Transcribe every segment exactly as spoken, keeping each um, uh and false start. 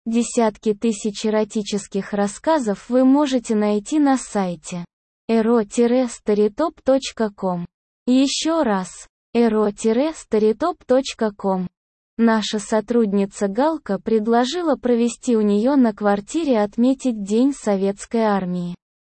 Десятки тысяч эротических рассказов вы можете найти на сайте эро старитоп точка ком. Еще раз, эро старитоп точка ком. Наша сотрудница Галка предложила провести у нее на квартире отметить День Советской Армии.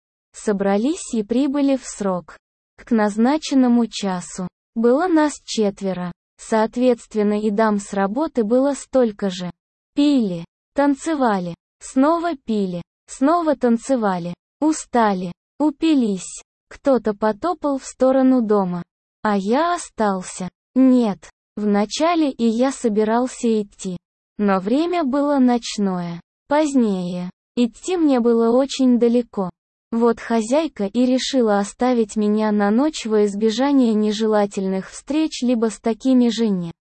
Собрались и прибыли в срок. К назначенному часу. Было нас четверо. Соответственно, и дам с работы было столько же. Пили, танцевали, снова пили, снова танцевали, устали, упились. Кто-то потопал в сторону дома. А я остался. Нет, вначале и я собирался идти. Но время было ночное. Позднее. Идти мне было очень далеко. Вот хозяйка и решила оставить меня на ночь во избежание нежелательных встреч либо с такими же не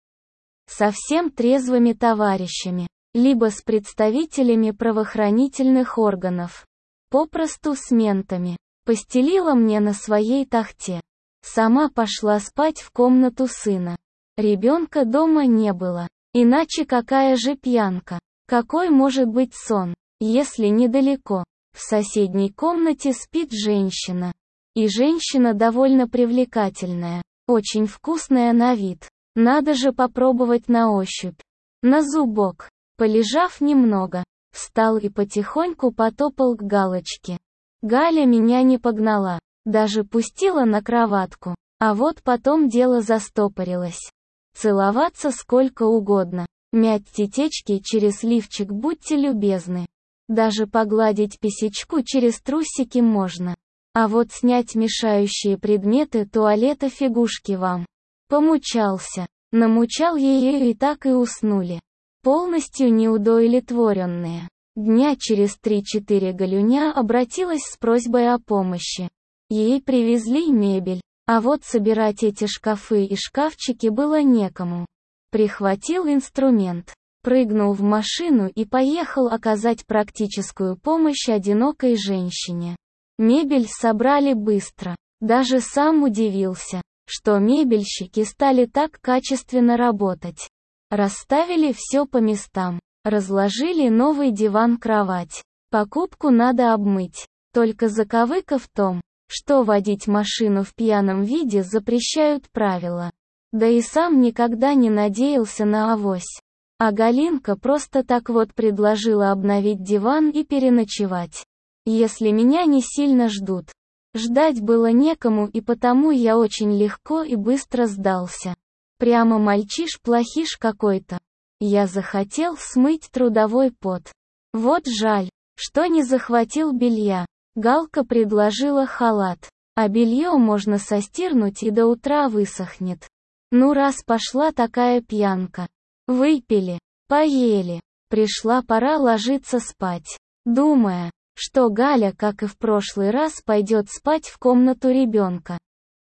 совсем трезвыми товарищами, либо с представителями правоохранительных органов. Попросту с ментами. Постелила мне на своей тахте. Сама пошла спать в комнату сына. Ребенка дома не было. Иначе какая же пьянка? Какой может быть сон, если недалеко? В соседней комнате спит женщина. И женщина довольно привлекательная, очень вкусная на вид. Надо же попробовать на ощупь. На зубок. Полежав немного, встал и потихоньку потопал к Галочке. Галя меня не погнала, даже пустила на кроватку. А вот потом дело застопорилось. Целоваться сколько угодно. Мять тетечки через лифчик, будьте любезны. Даже погладить писечку через трусики можно. А вот снять мешающие предметы туалета фигушки вам. Помучался. Намучал ее и так и уснули. Полностью неудовлетворенные. Дня через три-четыре Галюня обратилась с просьбой о помощи. Ей привезли мебель. А вот собирать эти шкафы и шкафчики было некому. Прихватил инструмент. Прыгнул в машину и поехал оказать практическую помощь одинокой женщине. Мебель собрали быстро. Даже сам удивился, что мебельщики стали так качественно работать. Расставили все по местам. Разложили новый диван-кровать. Покупку надо обмыть. Только заковыка в том, что водить машину в пьяном виде запрещают правила. Да и сам никогда не надеялся на авось. А Галинка просто так вот предложила обновить диван и переночевать. Если меня не сильно ждут. Ждать было некому, и потому я очень легко и быстро сдался. Прямо мальчиш-плохиш какой-то. Я захотел смыть трудовой пот. Вот жаль, что не захватил белья. Галка предложила халат. А белье можно состирнуть и до утра высохнет. Ну раз пошла такая пьянка. Выпили, поели, пришла пора ложиться спать, думая, что Галя, как и в прошлый раз, пойдет спать в комнату ребенка.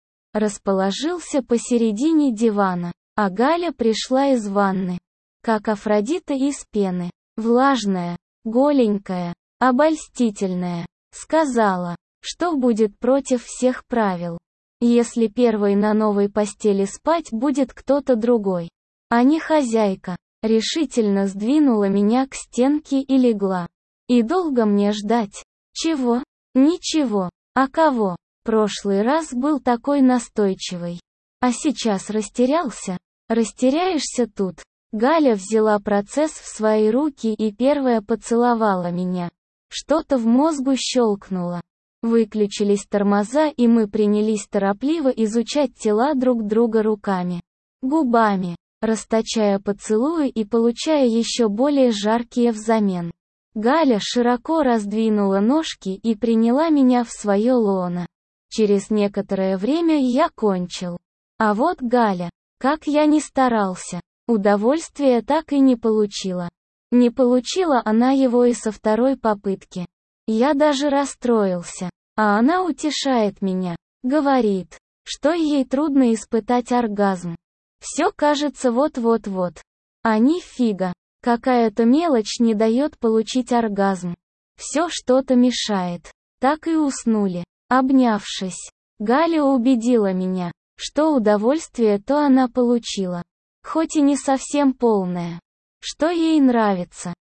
Расположился посередине дивана, а Галя пришла из ванны, как Афродита из пены, влажная, голенькая, обольстительная, сказала, что будет против всех правил, если первой на новой постели спать будет кто-то другой. А не хозяйка, решительно сдвинула меня к стенке и легла. И долго мне ждать? Чего? Ничего. А кого? Прошлый раз был такой настойчивый. А сейчас растерялся? Растеряешься тут. Галя взяла процесс в свои руки и первая поцеловала меня. Что-то в мозгу щелкнуло. Выключились тормоза, и мы принялись торопливо изучать тела друг друга руками, губами, расточая поцелуи и получая еще более жаркие взамен. Галя широко раздвинула ножки и приняла меня в свое лоно. Через некоторое время я кончил. А вот Галя, как я ни старался, удовольствия так и не получила. Не получила она его и со второй попытки. Я даже расстроился. А она утешает меня. Говорит, что ей трудно испытать оргазм. Все кажется вот-вот-вот. А нифига. Какая-то мелочь не дает получить оргазм. Все что-то мешает. Так и уснули, обнявшись. Галя убедила меня, что удовольствие то она получила. Хоть и не совсем полное. Что ей нравится.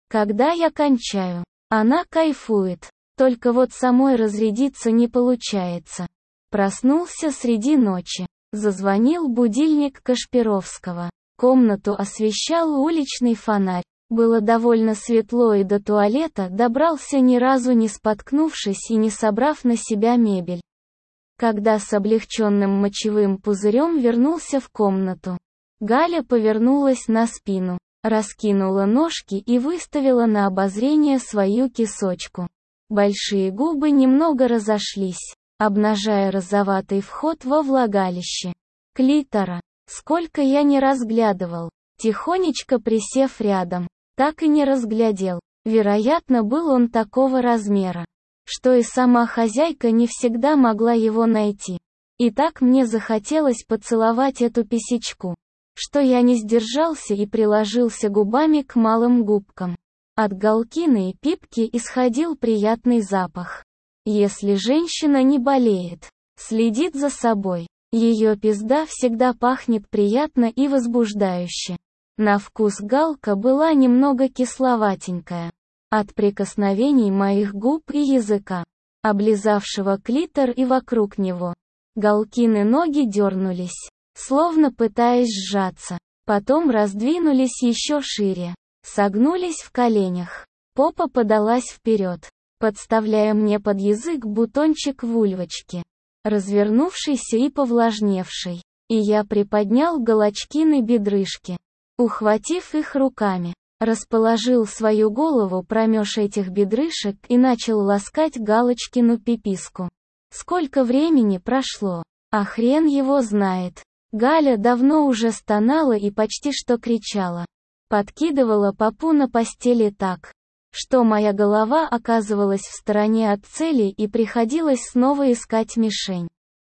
Когда я кончаю, она кайфует. Только вот самой разрядиться не получается. Проснулся среди ночи. Зазвонил будильник Кашпировского. Комнату освещал уличный фонарь. Было довольно светло, и до туалета добрался ни разу не споткнувшись и не собрав на себя мебель. Когда с облегченным мочевым пузырем вернулся в комнату, Галя повернулась на спину, раскинула ножки и выставила на обозрение свою кисочку. Большие губы немного разошлись, обнажая розоватый вход во влагалище клитора. Сколько я не разглядывал, тихонечко присев рядом, так и не разглядел. Вероятно, был он такого размера, что и сама хозяйка не всегда могла его найти. И так мне захотелось поцеловать эту писечку, что я не сдержался и приложился губами к малым губкам. От Галкиной пипки исходил приятный запах. Если женщина не болеет, следит за собой, ее пизда всегда пахнет приятно и возбуждающе. На вкус Галка была немного кисловатенькая. От прикосновений моих губ и языка, облизавшего клитор и вокруг него, Галкины ноги дернулись, словно пытаясь сжаться, потом раздвинулись еще шире, согнулись в коленях. Попа подалась вперед, подставляя мне под язык бутончик вульвочки, развернувшийся и повлажневший, и я приподнял Галочкины бедрышки, ухватив их руками, расположил свою голову промеж этих бедрышек и начал ласкать Галочкину пиписку. Сколько времени прошло, а хрен его знает. Галя давно уже стонала и почти что кричала. Подкидывала попу на постели так, что моя голова оказывалась в стороне от цели и приходилось снова искать мишень.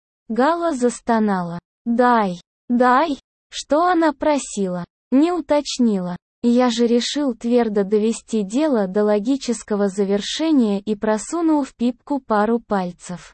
Гала застонала. «Дай! Дай!» Что она просила? Не уточнила. Я же решил твердо довести дело до логического завершения и просунул в пипку пару пальцев.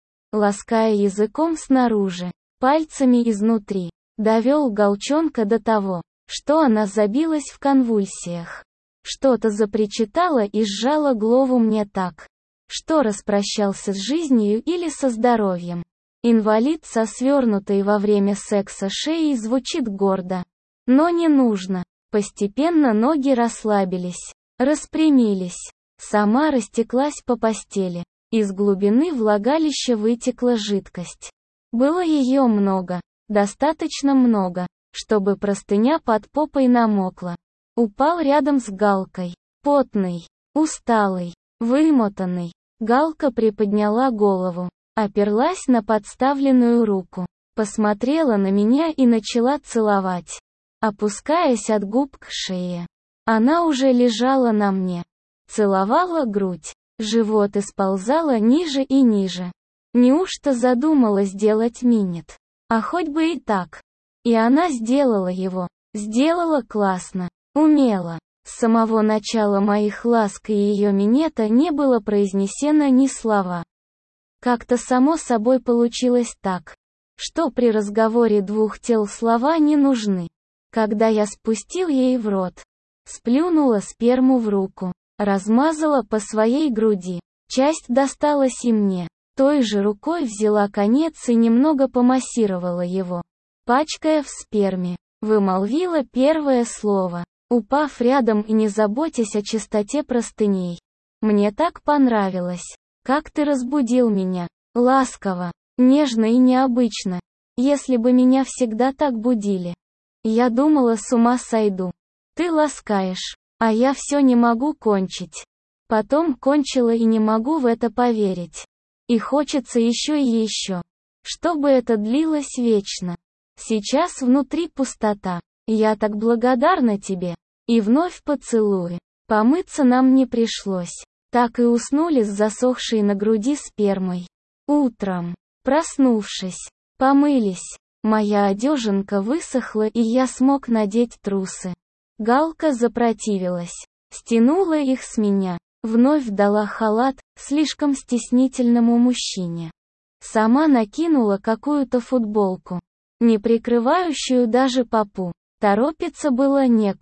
Лаская языком снаружи, пальцами изнутри, довел Галчонка до того, что она забилась в конвульсиях. Что-то запричитало и сжало голову мне так, что распрощался с жизнью или со здоровьем. Инвалид со свернутой во время секса шеей звучит гордо. Но не нужно. Постепенно ноги расслабились, распрямились. Сама растеклась по постели. Из глубины влагалища вытекла жидкость. Было ее много, достаточно много, чтобы простыня под попой намокла. Упал рядом с Галкой, потный, усталый, вымотанный. Галка приподняла голову, оперлась на подставленную руку, посмотрела на меня и начала целовать, опускаясь от губ к шее. Она уже лежала на мне, целовала грудь, живот и сползала ниже и ниже. Неужто задумала сделать минет? А хоть бы и так. И она сделала его, сделала классно, умело. С самого начала моих ласк и ее минета не было произнесено ни слова. Как-то само собой получилось так, что при разговоре двух тел слова не нужны. Когда я спустил ей в рот, сплюнула сперму в руку, размазала по своей груди, часть досталась и мне. Той же рукой взяла конец и немного помассировала его, пачкая в сперме, вымолвила первое слово, упав рядом и не заботясь о чистоте простыней. Мне так понравилось, как ты разбудил меня, ласково, нежно и необычно. Если бы меня всегда так будили, я думала, с ума сойду. Ты ласкаешь, а я все не могу кончить. Потом кончила и не могу в это поверить. И хочется еще и еще. Чтобы это длилось вечно. Сейчас внутри пустота. Я так благодарна тебе. И вновь поцелуи. Помыться нам не пришлось. Так и уснули с засохшей на груди спермой. Утром, проснувшись, помылись. Моя одеженка высохла и я смог надеть трусы. Галка запротивилась. Стянула их с меня. Вновь дала халат, слишком стеснительному мужчине. Сама накинула какую-то футболку, не прикрывающую даже попу. Торопиться было некуда.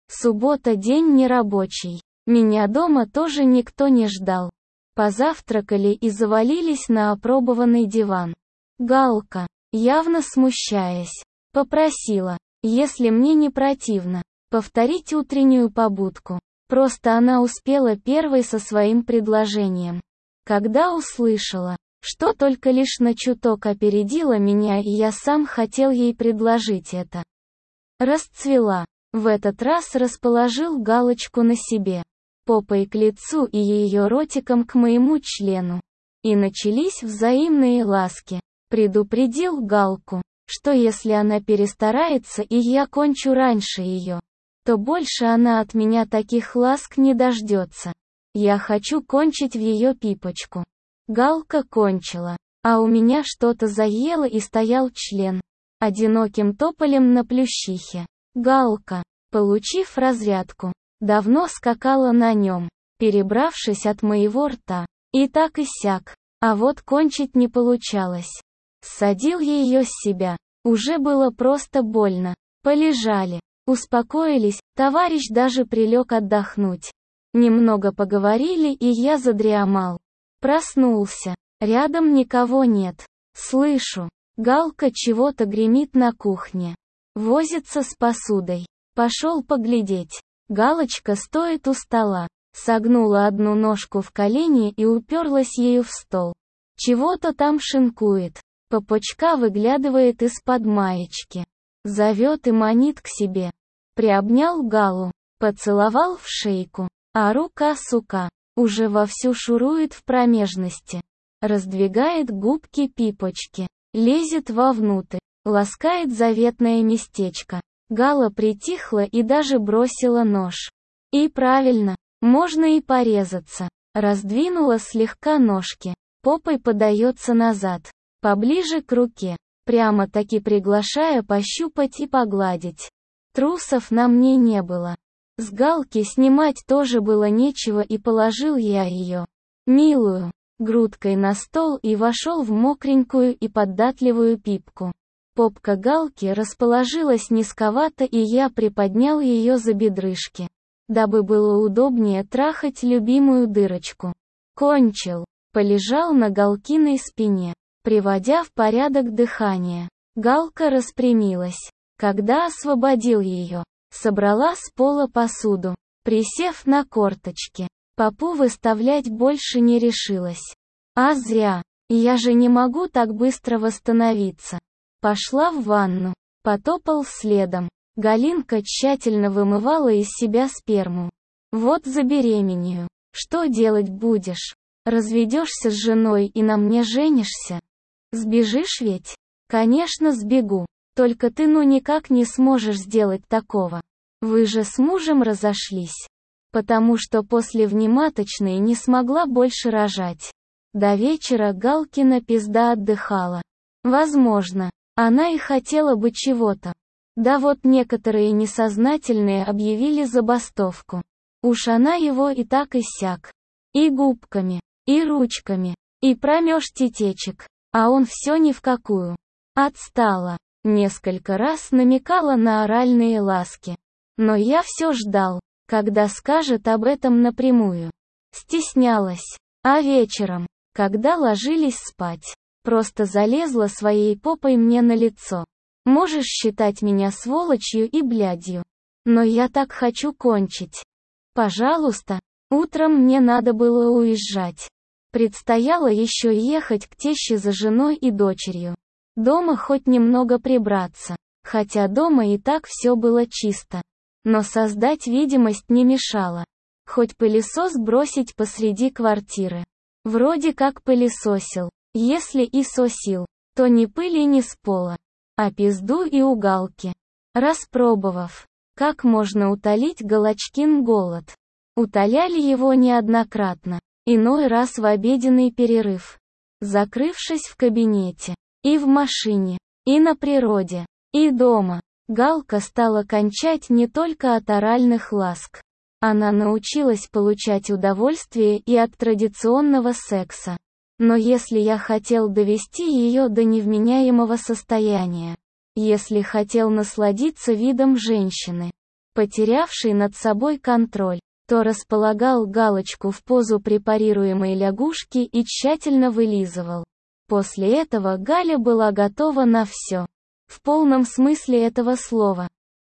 Суббота день нерабочий. Меня дома тоже никто не ждал. Позавтракали и завалились на опробованный диван. Галка, явно смущаясь, попросила, если мне не противно, повторить утреннюю побудку. Просто она успела первой со своим предложением. Когда услышала, что только лишь на чуток опередила меня, и я сам хотел ей предложить это. Расцвела. В этот раз расположил Галочку на себе, попой к лицу и ее ротиком к моему члену. И начались взаимные ласки. Предупредил Галку, что если она перестарается и я кончу раньше ее, то больше она от меня таких ласк не дождется. Я хочу кончить в ее пипочку. Галка кончила, а у меня что-то заело и стоял член одиноким тополем на плющихе. Галка, получив разрядку, давно скакала на нем, перебравшись от моего рта. И так и сяк, а вот кончить не получалось. Ссадил ее с себя. Уже было просто больно. Полежали, успокоились, товарищ даже прилег отдохнуть. Немного поговорили, и я задремал. Проснулся. Рядом никого нет. Слышу, Галка чего-то гремит на кухне. Возится с посудой. Пошел поглядеть. Галочка стоит у стола. Согнула одну ножку в колени и уперлась ею в стол. Чего-то там шинкует. Попочка выглядывает из-под маечки. Зовет и манит к себе. Приобнял Галу. Поцеловал в шейку. А рука-сука уже вовсю шурует в промежности. Раздвигает губки пипочки. Лезет вовнутрь. Ласкает заветное местечко. Гала притихла и даже бросила нож. И правильно, можно и порезаться. Раздвинула слегка ножки. Попой подается назад. Поближе к руке. Прямо-таки приглашая пощупать и погладить. Трусов на мне не было. С Галки снимать тоже было нечего, и положил я ее, милую, грудкой на стол и вошел в мокренькую и податливую пипку. Попка Галки расположилась низковато, и я приподнял ее за бедрышки, дабы было удобнее трахать любимую дырочку. Кончил. Полежал на Галкиной спине, приводя в порядок дыхание. Галка распрямилась. Когда освободил ее, собрала с пола посуду, присев на корточки. Попу выставлять больше не решилась. А зря. Я же не могу так быстро восстановиться. Пошла в ванну. Потопал следом. Галинка тщательно вымывала из себя сперму. Вот забеременею. Что делать будешь? Разведешься с женой и на мне женишься? Сбежишь ведь? Конечно, сбегу. Только ты ну никак не сможешь сделать такого. Вы же с мужем разошлись. Потому что после внематочной не смогла больше рожать. До вечера Галкина пизда отдыхала. Возможно, она и хотела бы чего-то. Да вот некоторые несознательные объявили забастовку. Уж она его и так и сяк. И губками, и ручками, и промеж тетечек. А он все ни в какую. Отстала. Несколько раз намекала на оральные ласки. Но я все ждал, когда скажет об этом напрямую. Стеснялась. А вечером, когда ложились спать, просто залезла своей попой мне на лицо. Можешь считать меня сволочью и блядью. Но я так хочу кончить. Пожалуйста. Утром мне надо было уезжать. Предстояло еще ехать к теще за женой и дочерью. Дома хоть немного прибраться. Хотя дома и так все было чисто. Но создать видимость не мешало. Хоть пылесос бросить посреди квартиры. Вроде как пылесосил. Если и сосил, то ни пыли ни с пола, а пизду и угалки. Распробовав, как можно утолить Галочкин голод. Утоляли его неоднократно. Иной раз в обеденный перерыв. Закрывшись в кабинете. И в машине. И на природе. И дома. Галка стала кончать не только от оральных ласк. Она научилась получать удовольствие и от традиционного секса. Но если я хотел довести ее до невменяемого состояния, если хотел насладиться видом женщины, потерявший над собой контроль, то располагал галочку в позу препарируемой лягушки и тщательно вылизывал. После этого Галя была готова на все. В полном смысле этого слова.